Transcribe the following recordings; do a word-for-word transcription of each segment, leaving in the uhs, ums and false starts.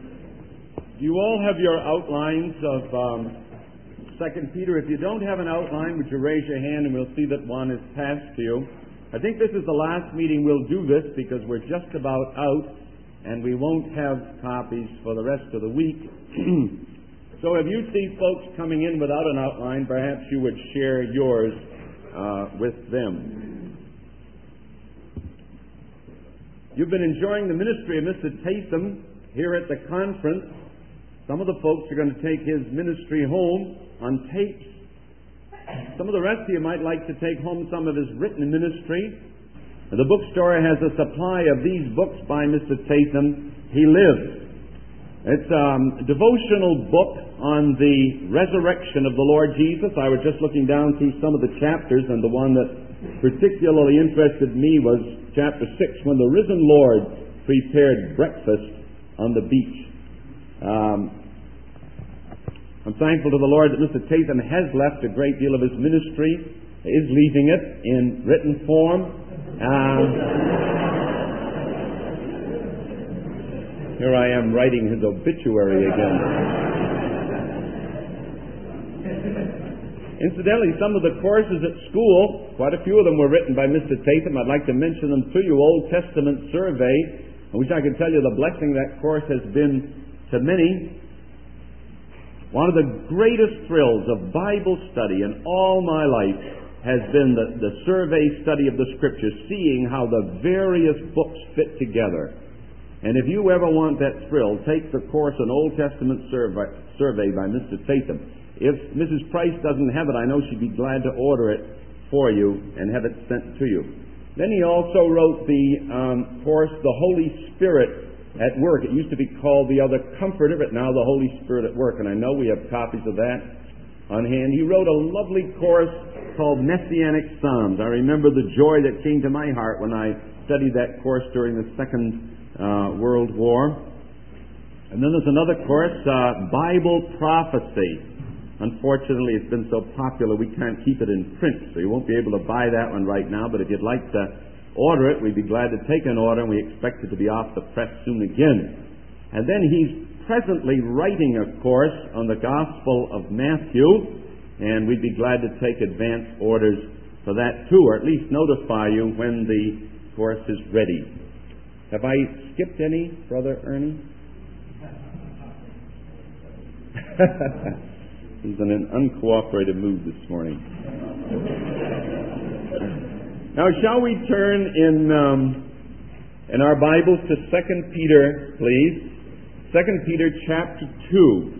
You all have your outlines of um, Second Peter. If you don't have an outline, would you raise your hand and we'll see that one is passed to you. I think this is the last meeting we'll do this because we're just about out and we won't have copies for the rest of the week. So if you see folks coming in without an outline, perhaps you would share yours uh, with them. You've been enjoying the ministry of Mister Tatham here at the conference. Some of the folks are going to take his ministry home on tapes. Some of the rest of you might like to take home some of his written ministry. The bookstore has a supply of these books by Mister Tatham. He lives. It's um, a devotional book on the resurrection of the Lord Jesus. I was just looking down through some of the chapters, and the one that particularly interested me was chapter six, when the risen Lord prepared breakfast on the beach. Um, I'm thankful to the Lord that Mister Tatham has left a great deal of his ministry, is leaving it in written form. Um, here I am writing his obituary again. Incidentally, some of the courses at school, quite a few of them were written by Mister Tatham. I'd like to mention them to you. Old Testament Survey. I wish I could tell you the blessing that course has been to many. One of the greatest thrills of Bible study in all my life has been the, the survey study of the Scriptures, seeing how the various books fit together. And if you ever want that thrill, take the course on Old Testament survey, survey by Mister Tatham. If Missus Price doesn't have it, I know she'd be glad to order it for you and have it sent to you. Then he also wrote the um, course, The Holy Spirit at Work. It used to be called The Other Comforter, but now The Holy Spirit at Work. And I know we have copies of that on hand. He wrote a lovely course called Messianic Psalms. I remember the joy that came to my heart when I studied that course during the Second uh, World War. And then there's another course, uh, Bible Prophecy. Unfortunately, it's been so popular we can't keep it in print, so you won't be able to buy that one right now. But if you'd like to order it, we'd be glad to take an order, and we expect it to be off the press soon again. And then he's presently writing a course on the Gospel of Matthew, and we'd be glad to take advance orders for that too, or at least notify you when the course is ready. Have I skipped any, Brother Ernie? He's in an uncooperative mood this morning. Now, shall we turn in um, in our Bibles to Second Peter, please? Second Peter chapter two.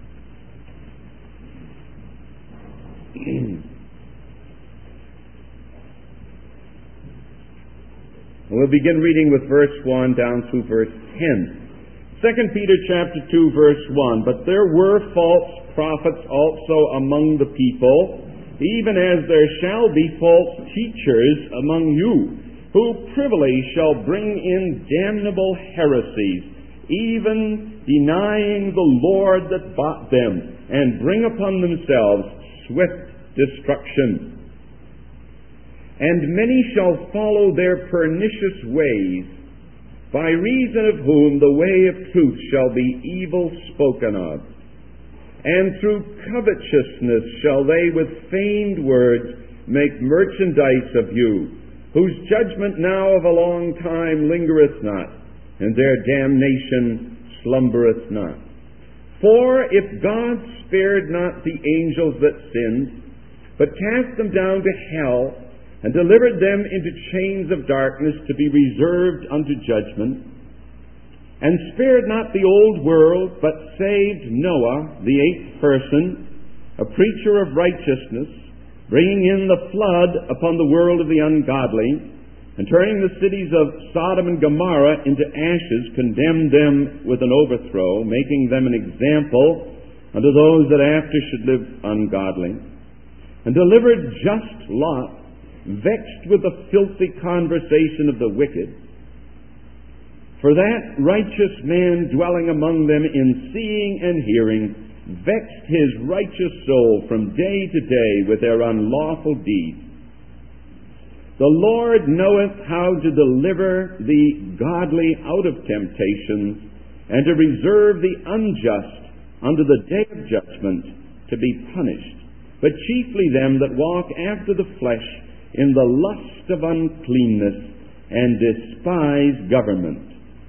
We'll begin reading with verse one down through verse ten. Second Peter chapter two, verse one. But there were false prophets also among the people, even as there shall be false teachers among you, who privily shall bring in damnable heresies, even denying the Lord that bought them, and bring upon themselves swift destruction. And many shall follow their pernicious ways, by reason of whom the way of truth shall be evil spoken of. And through covetousness shall they with feigned words make merchandise of you, whose judgment now of a long time lingereth not, and their damnation slumbereth not. For if God spared not the angels that sinned, but cast them down to hell, and delivered them into chains of darkness to be reserved unto judgment, and spared not the old world, but saved Noah, the eighth person, a preacher of righteousness, bringing in the flood upon the world of the ungodly, and turning the cities of Sodom and Gomorrah into ashes, condemned them with an overthrow, making them an example unto those that after should live ungodly, and delivered just Lot, vexed with the filthy conversation of the wicked. For that righteous man dwelling among them in seeing and hearing vexed his righteous soul from day to day with their unlawful deeds. The Lord knoweth how to deliver the godly out of temptations, and to reserve the unjust unto the day of judgment to be punished, but chiefly them that walk after the flesh in the lust of uncleanness and despise government.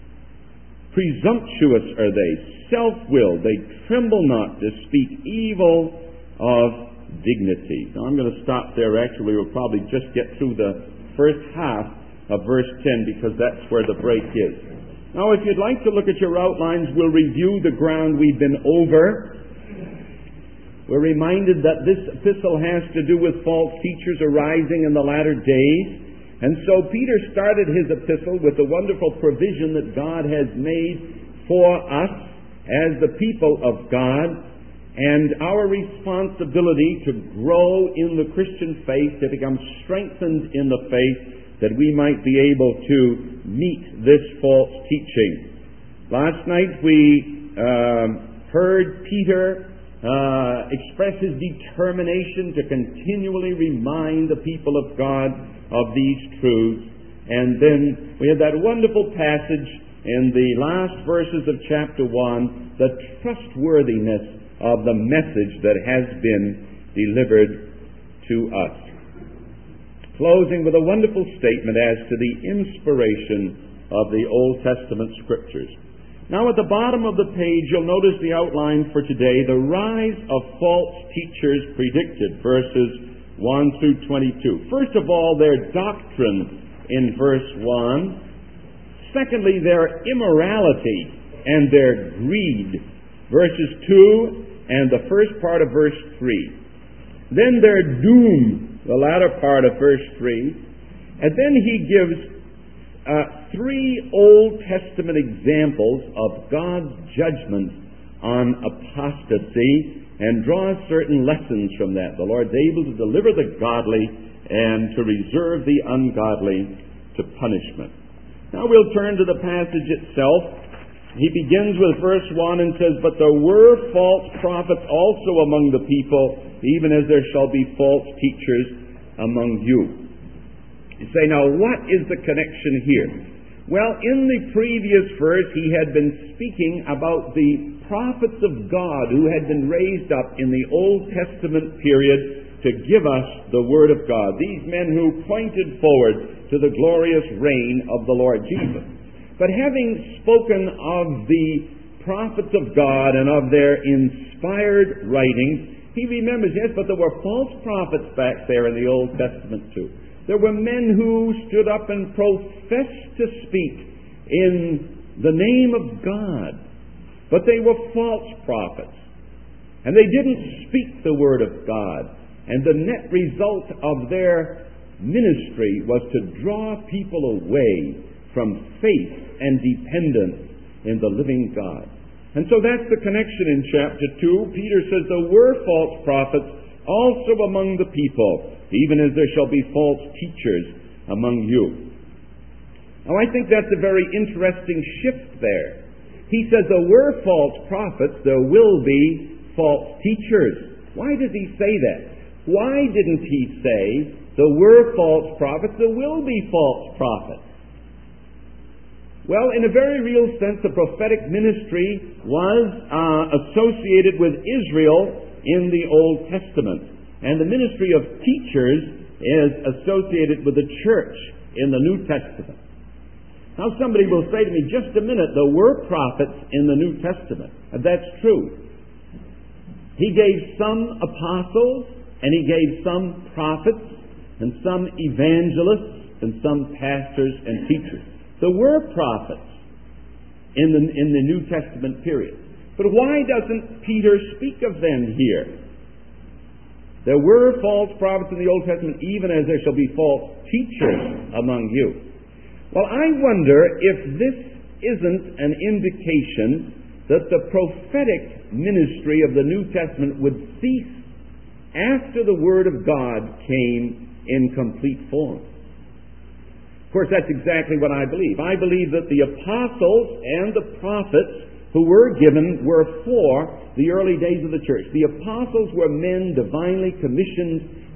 Presumptuous are they, self-willed, they tremble not to speak evil of dignity. Now I'm going to stop there. Actually, we'll probably just get through the first half of verse ten because that's where the break is. Now, if you'd like to look at your outlines, we'll review the ground we've been over. We're reminded that this epistle has to do with false teachers arising in the latter days. And so Peter started his epistle with the wonderful provision that God has made for us as the people of God, and our responsibility to grow in the Christian faith, to become strengthened in the faith, that we might be able to meet this false teaching. Last night we uh, heard Peter uh, express his determination to continually remind the people of God of these truths. And then we had that wonderful passage in the last verses of chapter one, the trustworthiness of the message that has been delivered to us. Closing with a wonderful statement as to the inspiration of the Old Testament Scriptures. Now at the bottom of the page you'll notice the outline for today, the rise of false teachers predicted, verses one through twenty-two. First of all, their doctrine in verse one. Secondly, their immorality and their greed, verses two and the first part of verse three. Then their doom, the latter part of verse three. And then he gives uh, three Old Testament examples of God's judgment on apostasy and draws certain lessons from that. The Lord's able to deliver the godly and to reserve the ungodly to punishment. Now we'll turn to the passage itself. He begins with verse one and says, "But there were false prophets also among the people, even as there shall be false teachers among you." You say, now what is the connection here? Well, in the previous verse he had been speaking about the prophets of God who had been raised up in the Old Testament period to give us the Word of God. These men who pointed forward to the glorious reign of the Lord Jesus. But having spoken of the prophets of God and of their inspired writings, he remembers, yes, but there were false prophets back there in the Old Testament too. There were men who stood up and professed to speak in the name of God, but they were false prophets. And they didn't speak the Word of God. And the net result of their ministry was to draw people away from faith and dependence in the living God. And so that's the connection in chapter two. Peter says there were false prophets also among the people, even as there shall be false teachers among you. Now I think that's a very interesting shift there. He says there were false prophets, there will be false teachers. Why does he say that? Why didn't he say there were false prophets, there will be false prophets? Well, in a very real sense, the prophetic ministry was uh, associated with Israel in the Old Testament. And the ministry of teachers is associated with the church in the New Testament. Now somebody will say to me, just a minute, there were prophets in the New Testament. And that's true. He gave some apostles, and he gave some prophets, and some evangelists, and some pastors and teachers. There were prophets in the, in the New Testament period. But why doesn't Peter speak of them here? There were false prophets in the Old Testament, even as there shall be false teachers among you. Well, I wonder if this isn't an indication that the prophetic ministry of the New Testament would cease after the Word of God came in complete form. Of course, that's exactly what I believe. I believe that the apostles and the prophets who were given were for the early days of the church. The apostles were men divinely commissioned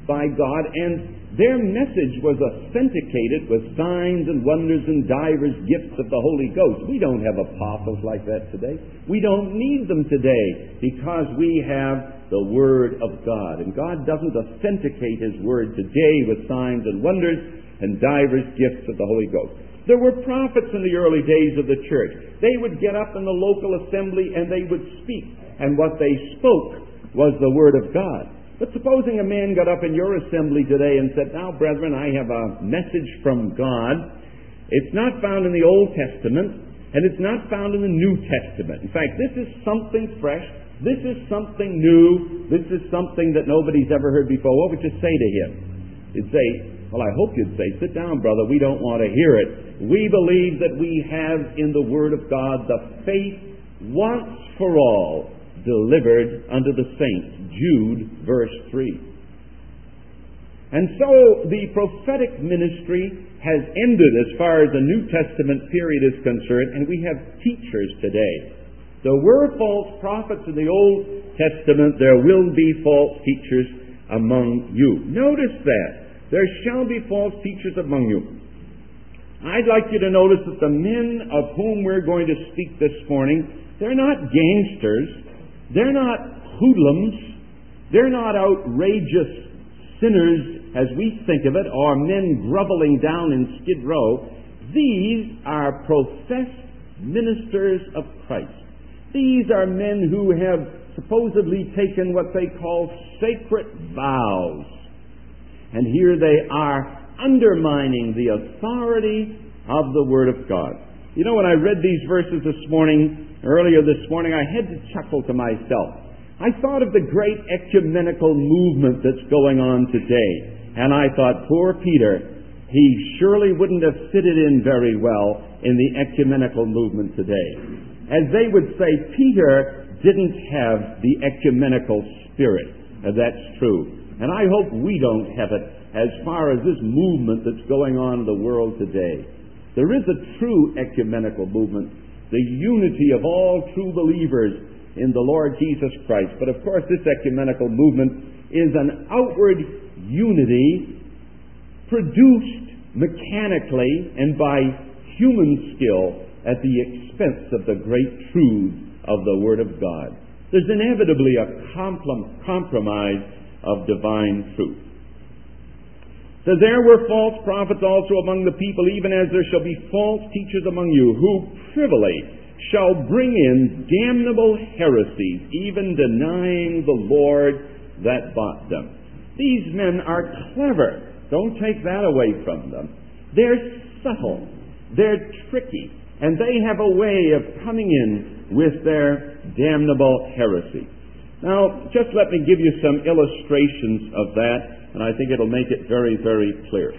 by God, and their message was authenticated with signs and wonders and divers gifts of the Holy Ghost. We don't have apostles like that today. We don't need them today because we have the Word of God. And God doesn't authenticate His Word today with signs and wonders and divers gifts of the Holy Ghost. There were prophets in the early days of the church. They would get up in the local assembly and they would speak. And what they spoke was the Word of God. But supposing a man got up in your assembly today and said, "Now, brethren, I have a message from God. It's not found in the Old Testament, and it's not found in the New Testament. In fact, this is something fresh. This is something new. This is something that nobody's ever heard before." What would you say to him? You'd say, well, I hope you'd say, "Sit down, brother. We don't want to hear it. We believe that we have in the Word of God the faith once for all delivered unto the saints." Jude, verse three. And so the prophetic ministry has ended as far as the New Testament period is concerned, and we have teachers today. There were false prophets in the Old Testament. There will be false teachers among you. Notice that. There shall be false teachers among you. I'd like you to notice that the men of whom we're going to speak this morning, they're not gangsters. They're not hoodlums. They're not outrageous sinners as we think of it, or men groveling down in Skid Row. These are professed ministers of Christ. These are men who have supposedly taken what they call sacred vows. And here they are undermining the authority of the Word of God. You know, when I read these verses this morning, earlier this morning, I had to chuckle to myself. I thought of the great ecumenical movement that's going on today. And I thought, poor Peter, he surely wouldn't have fitted in very well in the ecumenical movement today. As they would say, Peter didn't have the ecumenical spirit. And that's true. And I hope we don't have it as far as this movement that's going on in the world today. There is a true ecumenical movement, the unity of all true believers in the Lord Jesus Christ. But of course, this ecumenical movement is an outward unity produced mechanically and by human skill at the expense of the great truths of the Word of God. There's inevitably a comprom- compromise of divine truth. So there were false prophets also among the people, even as there shall be false teachers among you, who privily shall bring in damnable heresies, even denying the Lord that bought them. These men are clever. Don't take that away from them. They're subtle. They're tricky. And they have a way of coming in with their damnable heresy. Now, just let me give you some illustrations of that, and I think it'll make it very, very clear.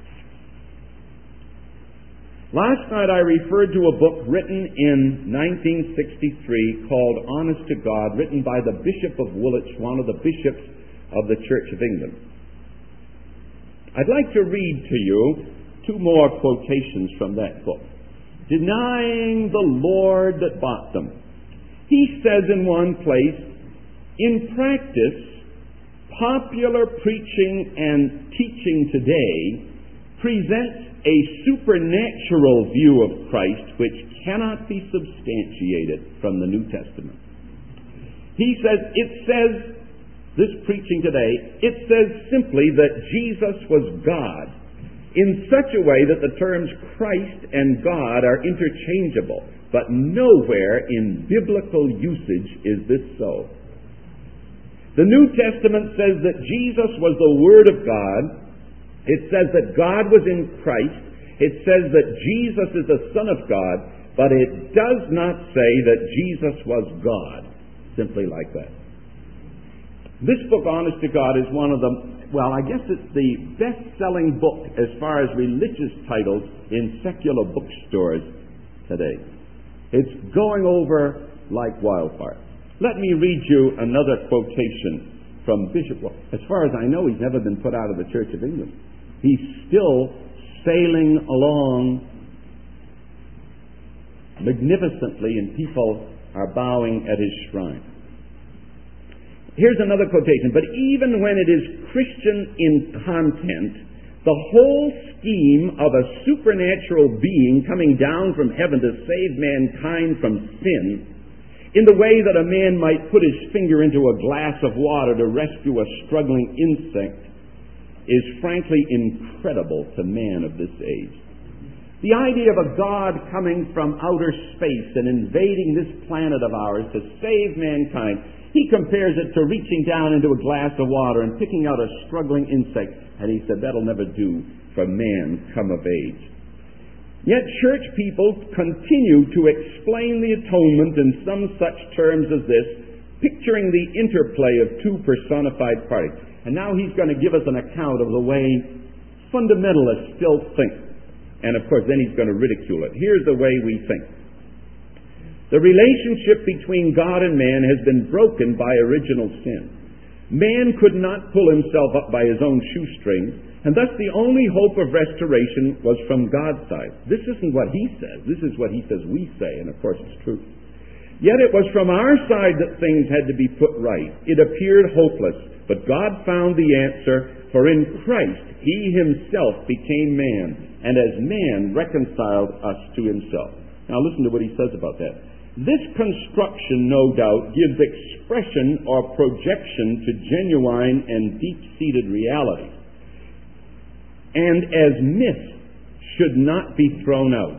Last night I referred to a book written in nineteen sixty-three called Honest to God, written by the Bishop of Woolwich, one of the bishops of the Church of England. I'd like to read to you two more quotations from that book. Denying the Lord that bought them. He says in one place, in practice, popular preaching and teaching today presents a supernatural view of Christ which cannot be substantiated from the New Testament. He says, it says, this preaching today, it says simply that Jesus was God in such a way that the terms Christ and God are interchangeable, but nowhere in biblical usage is this so. The New Testament says that Jesus was the Word of God. It says that God was in Christ. It says that Jesus is the Son of God, but it does not say that Jesus was God, simply like that. This book, Honest to God, is one of the, well, I guess it's the best-selling book as far as religious titles in secular bookstores today. It's going over like wildfire. Let me read you another quotation from Bishop. Well, as far as I know, he's never been put out of the Church of England. He's still sailing along magnificently, and people are bowing at his shrine. Here's another quotation. But even when it is Christian in content, the whole scheme of a supernatural being coming down from heaven to save mankind from sin, in the way that a man might put his finger into a glass of water to rescue a struggling insect, is frankly incredible to man of this age. The idea of a God coming from outer space and invading this planet of ours to save mankind, he compares it to reaching down into a glass of water and picking out a struggling insect, and he said that'll never do for man come of age. Yet church people continue to explain the atonement in some such terms as this, picturing the interplay of two personified parties. And now he's going to give us an account of the way fundamentalists still think. And of course, then he's going to ridicule it. Here's the way we think. The relationship between God and man has been broken by original sin. Man could not pull himself up by his own shoestrings, and thus the only hope of restoration was from God's side. This isn't what he says. This is what he says we say, and of course it's true. Yet it was from our side that things had to be put right. It appeared hopeless, but God found the answer, for in Christ he himself became man, and as man reconciled us to himself. Now listen to what he says about that. This construction, no doubt, gives expression or projection to genuine and deep-seated reality, and as myth should not be thrown out.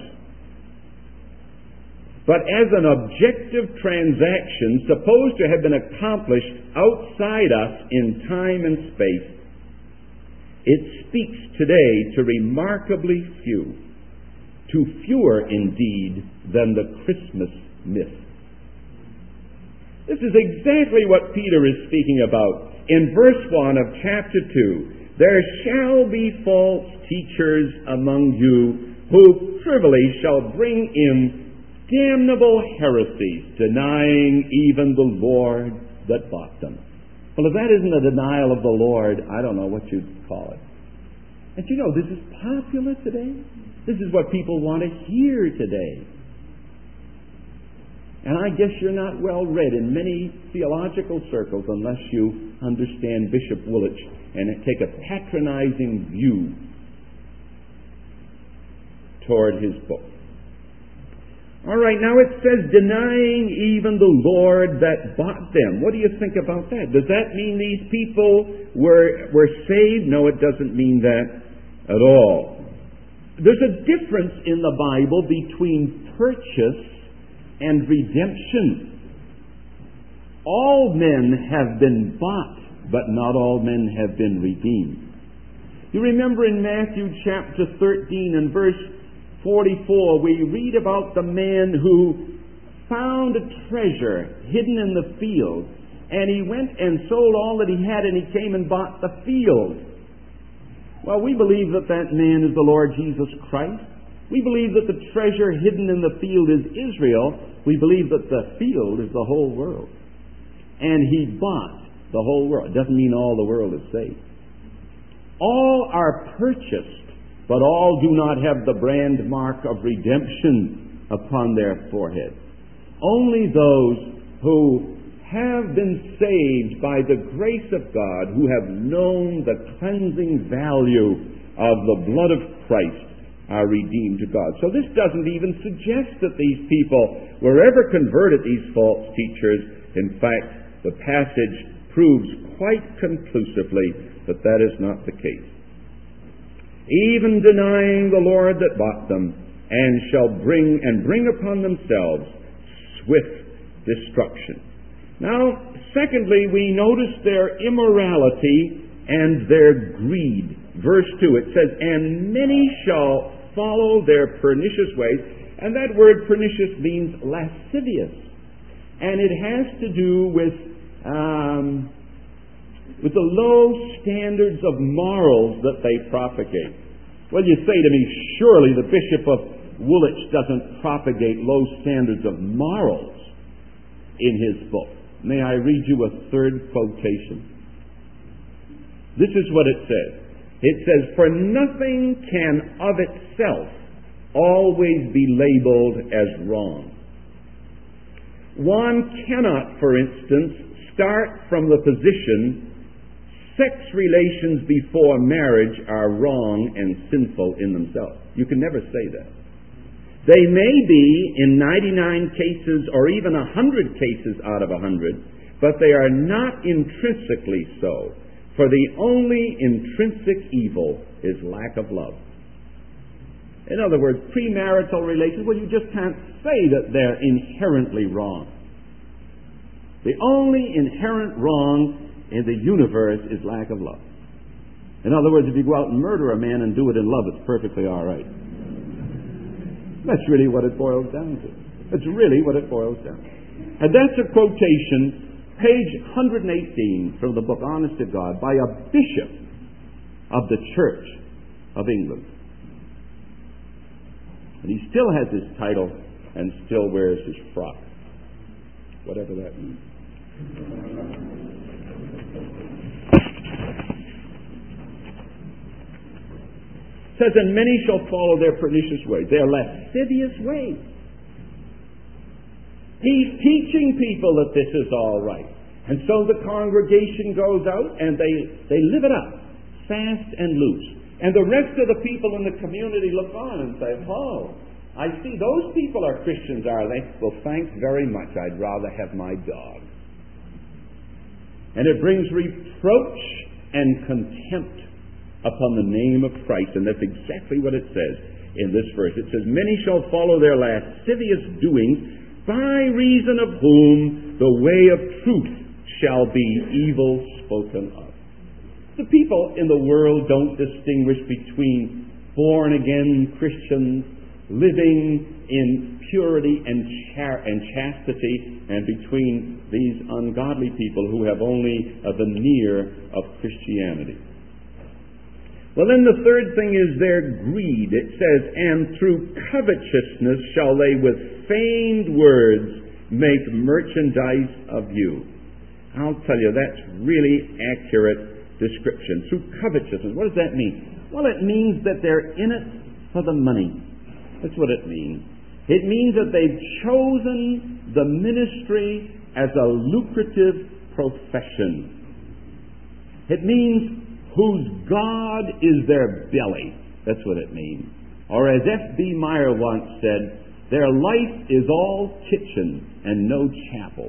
But as an objective transaction supposed to have been accomplished outside us in time and space, it speaks today to remarkably few, to fewer indeed than the Christmas myth. This is exactly what Peter is speaking about in verse one of chapter two. There shall be false teachers among you who privily shall bring in damnable heresies, denying even the Lord that bought them. Well, if that isn't a denial of the Lord, I don't know what you'd call it. And you know, this is popular today. This is what people want to hear today. And I guess you're not well read in many theological circles unless you understand Bishop Woolwich and take a patronizing view toward his book. All right, now it says, denying even the Lord that bought them. What do you think about that? Does that mean these people were, were saved? No, it doesn't mean that at all. There's a difference in the Bible between purchase and redemption. All men have been bought, but not all men have been redeemed. You remember in Matthew chapter thirteen and verse forty-four, we read about the man who found a treasure hidden in the field, and he went and sold all that he had, and he came and bought the field. Well, we believe that that man is the Lord Jesus Christ. We believe that the treasure hidden in the field is Israel. We believe that the field is the whole world. And he bought the whole world. It doesn't mean all the world is saved. All are purchased, but all do not have the brand mark of redemption upon their forehead. Only those who have been saved by the grace of God, who have known the cleansing value of the blood of Christ, are redeemed to God. So this doesn't even suggest that these people were ever converted, these false teachers. In fact, the passage proves quite conclusively that that is not the case. Even denying the Lord that bought them, and shall bring and bring upon themselves swift destruction. Now, secondly, we notice their immorality and their greed. Verse two, it says, and many shall follow their pernicious ways. And that word pernicious means lascivious. And it has to do with um, with the low standards of morals that they propagate. Well, you say to me, surely the Bishop of Woolwich doesn't propagate low standards of morals in his book. May I read you a third quotation? This is what it says. It says, for nothing can of itself always be labeled as wrong. One cannot, for instance, start from the position sex relations before marriage are wrong and sinful in themselves. You can never say that. They may be in ninety-nine cases or even one hundred cases out of one hundred, but they are not intrinsically so. For the only intrinsic evil is lack of love. In other words, premarital relations, well, you just can't say that they're inherently wrong. The only inherent wrong in the universe is lack of love. In other words, if you go out and murder a man and do it in love, it's perfectly all right. That's really what it boils down to. That's really what it boils down to. And that's a quotation, page one hundred eighteen from the book Honest to God, by a bishop of the Church of England. And he still has his title and still wears his frock, whatever that means. It says, and many shall follow their pernicious ways, their lascivious ways. He's teaching people that this is all right. And so the congregation goes out and they, they live it up, fast and loose. And the rest of the people in the community look on and say, oh, I see those people are Christians, are they? Well, thanks very much. I'd rather have my dog. And it brings reproach and contempt upon the name of Christ. And that's exactly what it says in this verse. It says, many shall follow their lascivious doings, by reason of whom the way of truth shall be evil spoken of. The people in the world don't distinguish between born-again Christians living in purity and, char- and chastity and between these ungodly people who have only a veneer of Christianity. Well, then the third thing is their greed. It says, and through covetousness shall they with feigned words make merchandise of you. I'll tell you, that's really accurate description. Through covetousness. What does that mean? Well, it means that they're in it for the money. That's what it means. It means that they've chosen the ministry as a lucrative profession. It means whose God is their belly. That's what it means. Or as F B Meyer once said, their life is all kitchen and no chapel.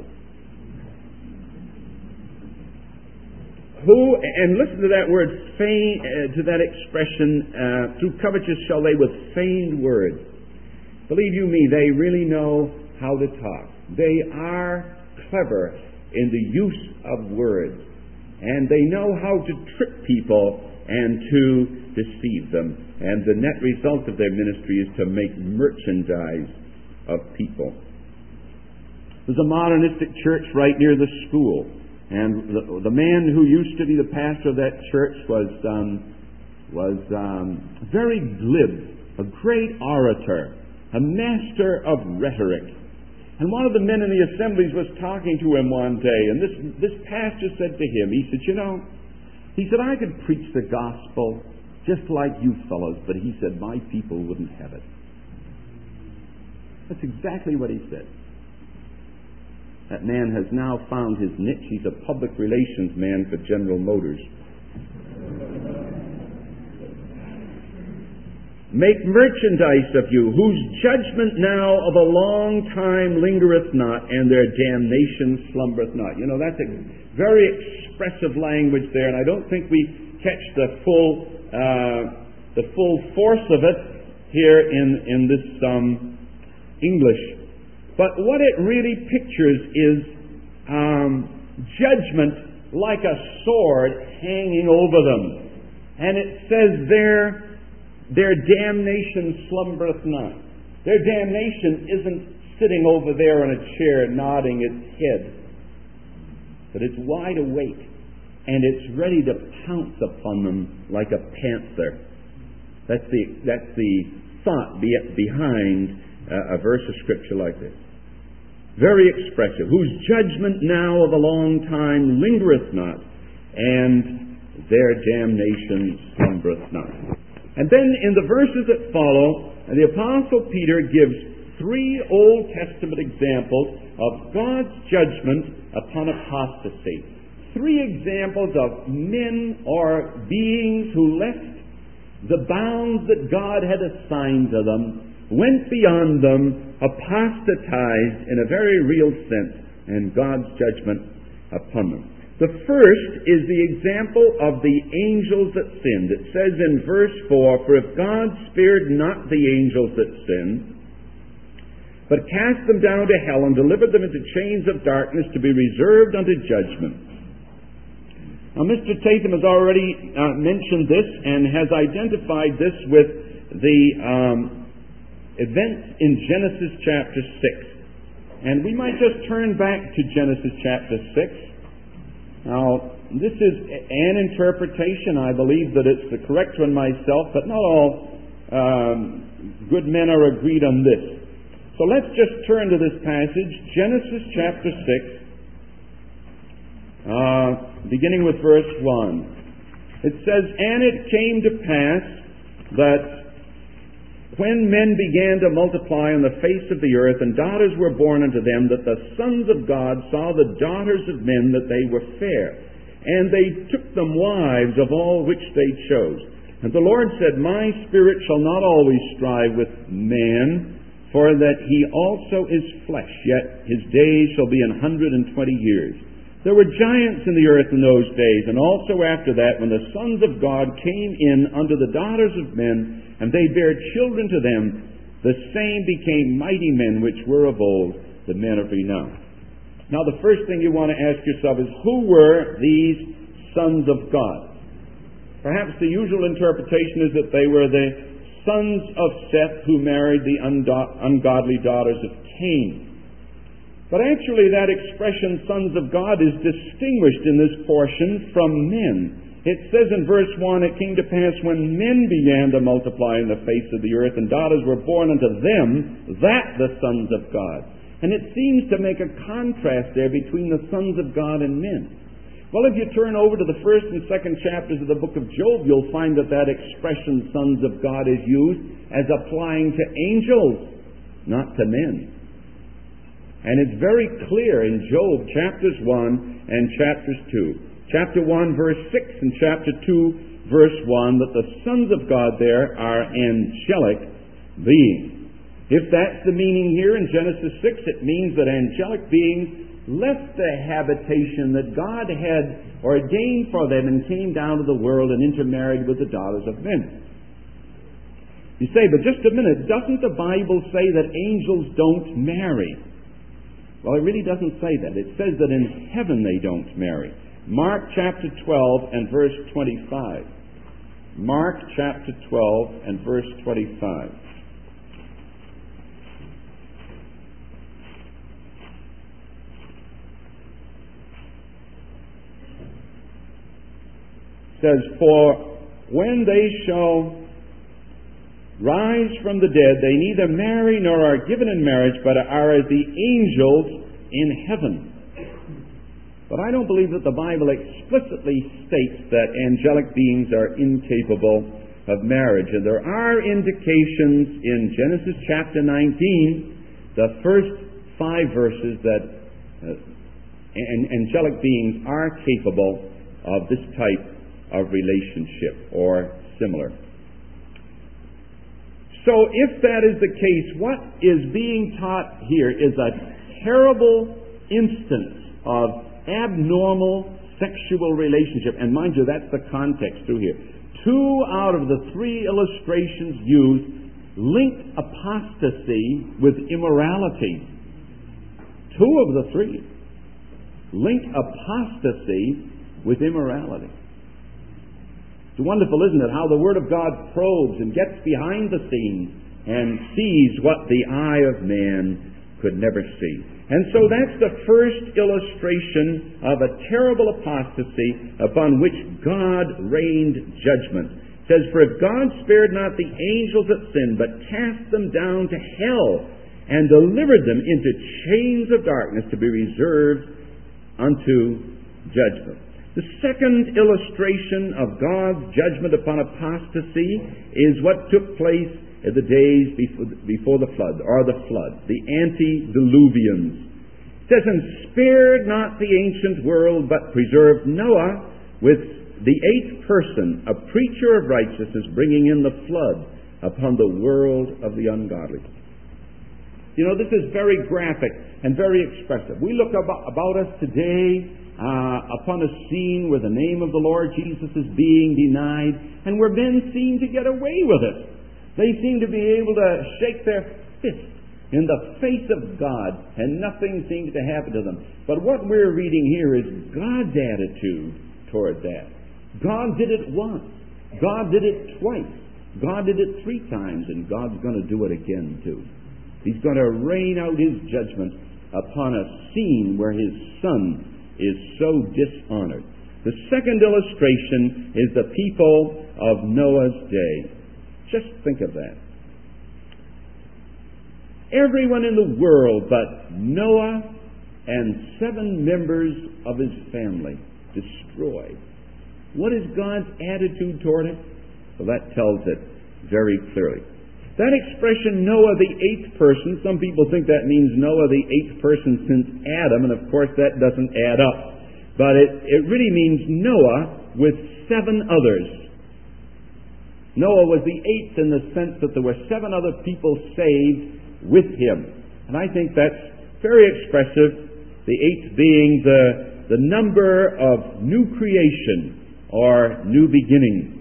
Who, and listen to that word, feign, uh, to that expression, uh, through covetousness shall they with feigned words. Believe you me, they really know how to talk. They are clever in the use of words. And they know how to trick people and to deceive them. And the net result of their ministry is to make merchandise of people. There's a modernistic church right near the school. And the, the man who used to be the pastor of that church was, um, was um, very glib, a great orator, a master of rhetoric. And one of the men in the assemblies was talking to him one day, and this, this pastor said to him, he said, you know, he said, I could preach the gospel just like you fellows, but he said, my people wouldn't have it. That's exactly what he said. That man has now found his niche. He's a public relations man for General Motors. Make merchandise of you, whose judgment now of a long time lingereth not, and their damnation slumbereth not. You know, that's a very expressive language there, and I don't think we catch the full uh, the full force of it here in, in this um, English. But what it really pictures is um, judgment like a sword hanging over them. And it says there, their damnation slumbereth not. Their damnation isn't sitting over there on a chair nodding its head, but it's wide awake, and it's ready to pounce upon them like a panther. That's the, that's the thought behind uh, a verse of Scripture like this. Very expressive. Whose judgment now of a long time lingereth not, and their damnation slumbereth not. And then in the verses that follow, the Apostle Peter gives three Old Testament examples of God's judgment upon apostasy. Three examples of men or beings who left the bounds that God had assigned to them, went beyond them, apostatized in a very real sense, and God's judgment upon them. The first is the example of the angels that sinned. It says in verse four, "For if God spared not the angels that sinned, but cast them down to hell and delivered them into chains of darkness to be reserved unto judgment." Now, Mister Tatham has already uh, mentioned this and has identified this with the um, events in Genesis chapter six. And we might just turn back to Genesis chapter six. Now, this is an interpretation. I believe that it's the correct one myself, but not all um, good men are agreed on this. So let's just turn to this passage, Genesis chapter six. Uh, beginning with verse one. It says, "And it came to pass that when men began to multiply on the face of the earth, and daughters were born unto them, that the sons of God saw the daughters of men, that they were fair. And they took them wives of all which they chose. And the Lord said, My spirit shall not always strive with man, for that he also is flesh, yet his days shall be an hundred and twenty years. There were giants in the earth in those days, and also after that, when the sons of God came in unto the daughters of men, and they bare children to them, the same became mighty men which were of old, the men of renown." Now, the first thing you want to ask yourself is, who were these sons of God? Perhaps the usual interpretation is that they were the sons of Seth who married the ungodly daughters of Cain. But actually that expression, sons of God, is distinguished in this portion from men. It says in verse one, "It came to pass when men began to multiply in the face of the earth, and daughters were born unto them, that the sons of God." And it seems to make a contrast there between the sons of God and men. Well, if you turn over to the first and second chapters of the book of Job, you'll find that that expression, sons of God, is used as applying to angels, not to men. And it's very clear in Job chapters one and chapters two. Chapter one, verse six, and chapter two, verse one, that the sons of God there are angelic beings. If that's the meaning here in Genesis six, it means that angelic beings left the habitation that God had ordained for them and came down to the world and intermarried with the daughters of men. You say, but just a minute, doesn't the Bible say that angels don't marry? Well, it really doesn't say that. It says that in heaven they don't marry. Mark chapter twelve and verse twenty-five. Mark chapter twelve and verse twenty-five. It says, "For when they shall rise from the dead, they neither marry nor are given in marriage, but are as the angels in heaven." But I don't believe that the Bible explicitly states that angelic beings are incapable of marriage. And there are indications in Genesis chapter nineteen, the first five verses, that uh, angelic beings are capable of this type of relationship or similar. So if that is the case, what is being taught here is a terrible instance of abnormal sexual relationship. And mind you, that's the context through here. Two out of the three illustrations used link apostasy with immorality. Two of the three link apostasy with immorality. It's wonderful, isn't it, how the Word of God probes and gets behind the scenes and sees what the eye of man could never see. And so that's the first illustration of a terrible apostasy upon which God rained judgment. It says, "For if God spared not the angels that sinned, but cast them down to hell, and delivered them into chains of darkness to be reserved unto judgment." The second illustration of God's judgment upon apostasy is what took place in the days before, before the flood, or the flood, the antediluvians. It says, and spared not the ancient world, but preserved Noah with the eighth person, a preacher of righteousness, bringing in the flood upon the world of the ungodly. You know, this is very graphic and very expressive. We look about, about us today uh, upon a scene where the name of the Lord Jesus is being denied, and where men seem to get away with it. They seem to be able to shake their fist in the face of God, and nothing seems to happen to them. But what we're reading here is God's attitude toward that. God did it once. God did it twice. God did it three times, and God's going to do it again too. He's going to rain out His judgment upon a scene where His Son is so dishonored. The second illustration is the people of Noah's day. Just think of that. Everyone in the world but Noah and seven members of his family destroyed. What is God's attitude toward it? Well, that tells it very clearly. That expression, Noah the eighth person, some people think that means Noah the eighth person since Adam, and of course that doesn't add up. But it, it really means Noah with seven others. Noah was the eighth in the sense that there were seven other people saved with him. And I think that's very expressive, the eighth being the, the number of new creation or new beginning.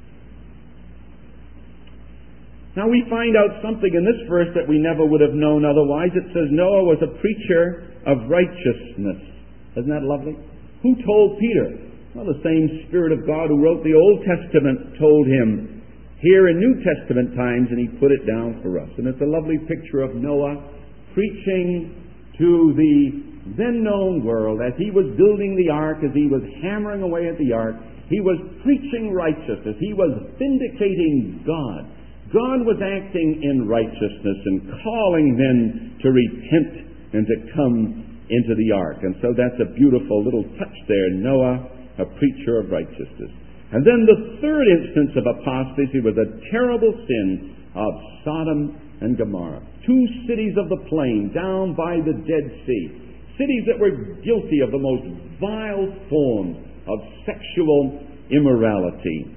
Now we find out something in this verse that we never would have known otherwise. It says Noah was a preacher of righteousness. Isn't that lovely? Who told Peter? Well, the same Spirit of God who wrote the Old Testament told him here in New Testament times, and He put it down for us. And it's a lovely picture of Noah preaching to the then known world as he was building the ark, as he was hammering away at the ark. He was preaching righteousness. He was vindicating God. God was acting in righteousness and calling men to repent and to come into the ark. And so that's a beautiful little touch there. Noah, a preacher of righteousness. And then the third instance of apostasy was a terrible sin of Sodom and Gomorrah. Two cities of the plain down by the Dead Sea. Cities that were guilty of the most vile form of sexual immorality.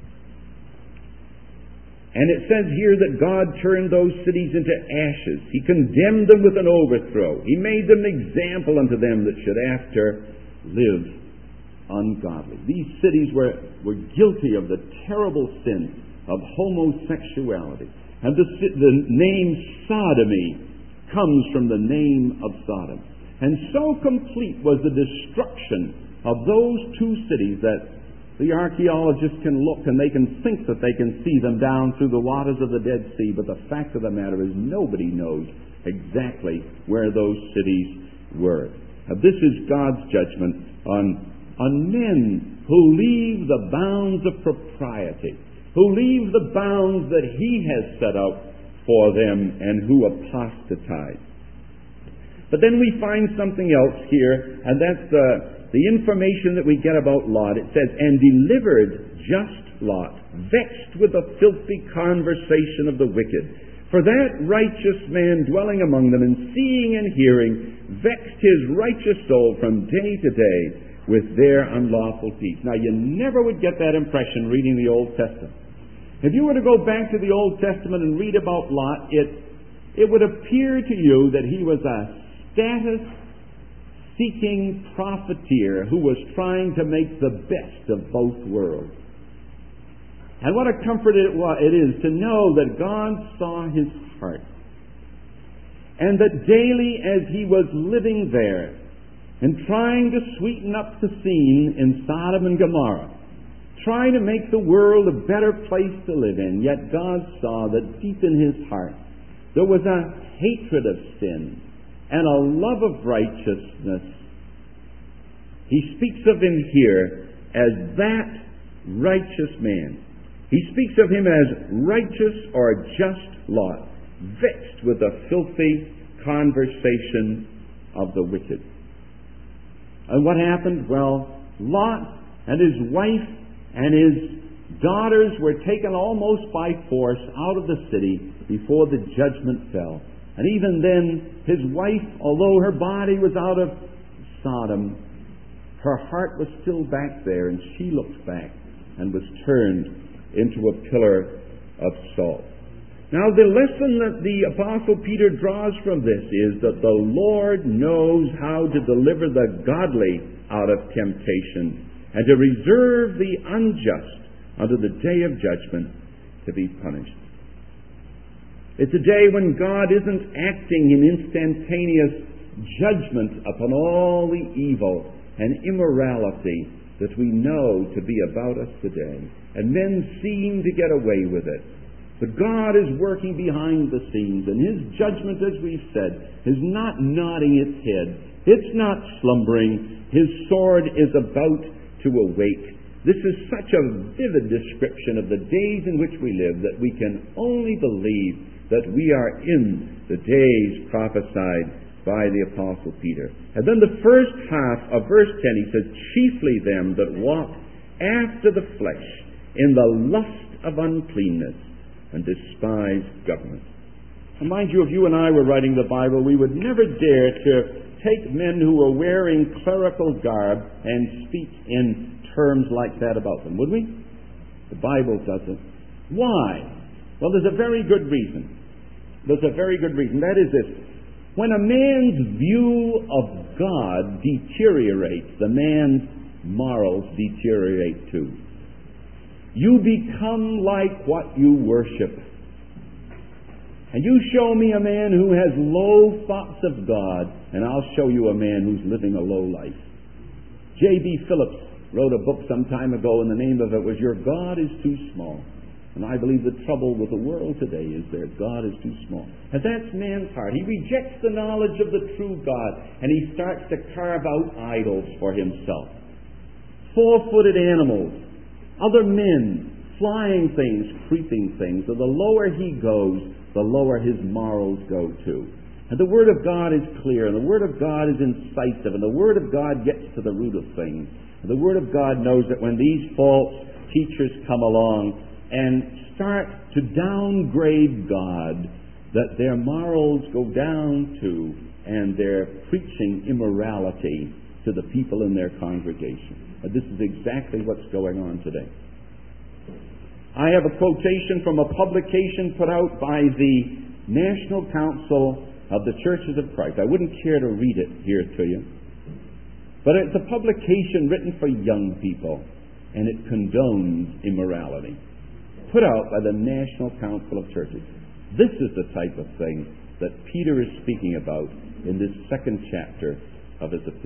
And it says here that God turned those cities into ashes. He condemned them with an overthrow. He made them an example unto them that should after live ungodly. These cities were, were guilty of the terrible sin of homosexuality. And the, the name sodomy comes from the name of Sodom. And so complete was the destruction of those two cities that the archaeologists can look and they can think that they can see them down through the waters of the Dead Sea, but the fact of the matter is nobody knows exactly where those cities were. Now, this is God's judgment on, on men who leave the bounds of propriety, who leave the bounds that He has set out for them, and who apostatize. But then we find something else here, and that's the The information that we get about Lot. It says, and delivered just Lot, vexed with the filthy conversation of the wicked. For that righteous man dwelling among them, and seeing and hearing, vexed his righteous soul from day to day with their unlawful deeds. Now, you never would get that impression reading the Old Testament. If you were to go back to the Old Testament and read about Lot, it, it would appear to you that he was a status seeking profiteer who was trying to make the best of both worlds. And what a comfort it is to know that God saw his heart, and that daily as he was living there and trying to sweeten up the scene in Sodom and Gomorrah, trying to make the world a better place to live in, yet God saw that deep in his heart there was a hatred of sin and a love of righteousness. He speaks of him here as that righteous man. He speaks of him as righteous or just Lot, vexed with the filthy conversation of the wicked. And what happened? Well, Lot and his wife and his daughters were taken almost by force out of the city before the judgment fell. And even then, his wife, although her body was out of Sodom, her heart was still back there, and she looked back and was turned into a pillar of salt. Now, the lesson that the Apostle Peter draws from this is that the Lord knows how to deliver the godly out of temptation and to reserve the unjust unto the day of judgment to be punished. It's a day when God isn't acting in instantaneous judgment upon all the evil and immorality that we know to be about us today. And men seem to get away with it. But God is working behind the scenes, and His judgment, as we've said, is not nodding its head. It's not slumbering. His sword is about to awake. This is such a vivid description of the days in which we live that we can only believe that we are in the days prophesied by the Apostle Peter. And then the first half of verse ten, he says, chiefly them that walk after the flesh in the lust of uncleanness and despise government. And mind you, if you and I were writing the Bible, we would never dare to take men who were wearing clerical garb and speak in terms like that about them, would we? The Bible doesn't. Why? Well, there's a very good reason. There's a very good reason. That is this. When a man's view of God deteriorates, the man's morals deteriorate too. You become like what you worship. And you show me a man who has low thoughts of God, and I'll show you a man who's living a low life. J B Phillips wrote a book some time ago, and the name of it was Your God is Too Small. And I believe the trouble with the world today is that God is too small. And that's man's heart. He rejects the knowledge of the true God, and he starts to carve out idols for himself. Four-footed animals, other men, flying things, creeping things. So the lower he goes, the lower his morals go too. And the Word of God is clear, and the Word of God is incisive, and the Word of God gets to the root of things. And the Word of God knows that when these false teachers come along and start to downgrade God, that their morals go down to, and they're preaching immorality to the people in their congregation. And this is exactly what's going on today. I have a quotation from a publication put out by the National Council of the Churches of Christ. I wouldn't care to read it here to you. But it's a publication written for young people, and it condones immorality. Put out by the National Council of Churches. This is the type of thing that Peter is speaking about in this second chapter of his epistle.